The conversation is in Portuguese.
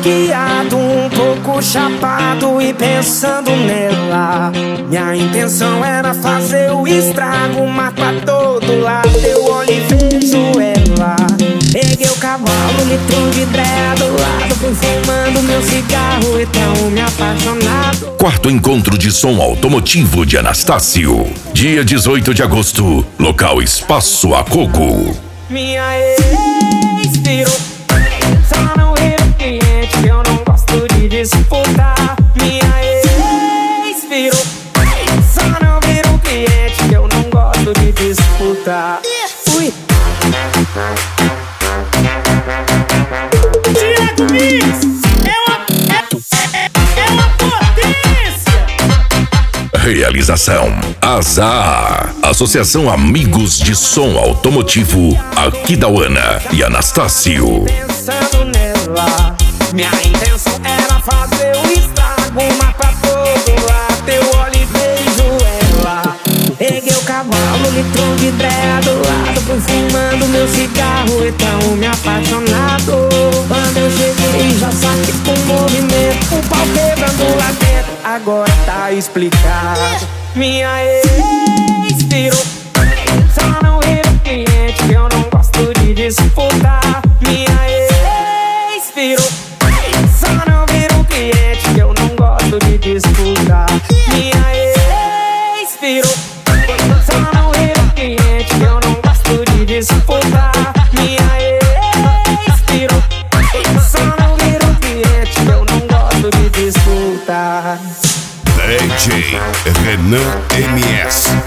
desvaqueado, um pouco chapado e pensando nela. Minha intenção era fazer o estrago, mas pra todo lado eu olho e vejo ela. Peguei o cavalo, litro de dread do lado, fui fumando meu cigarro e tão me apaixonado. Quarto encontro de som automotivo de Anastácio. Dia 18 de agosto, local Espaço Acogo. Minha ex virou, só não vira cliente que eu não gosto de disputar. Minha ex virou, só não vira cliente que eu não gosto de disputar. Fui. Thiago Mix é uma potência. Realização Azar, Associação Amigos de Som Automotivo, Aquidauana e Anastácio. Pensando nela, minha intenção era fazer o estrago, mas pra todo lado eu olho e vejo ela. Peguei o cavalo, litro de dread do lado, fui fumando meu cigarro e tão me apaixonado. Quando eu cheguei já saquei com movimento, o pau quebrando lá dentro, agora tá explicado. Minha ex virou, só não vira cliente que eu não gosto de disputar. Minha ex virou, só não vira cliente que eu não gosto de disputar. Minha ex virou, só não vira cliente que eu não gosto de disputar. Minha ex virou, só não vira cliente que eu não gosto de disputar. DJ Renan MS.